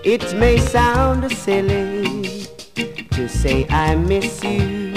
It may sound silly to say I miss you,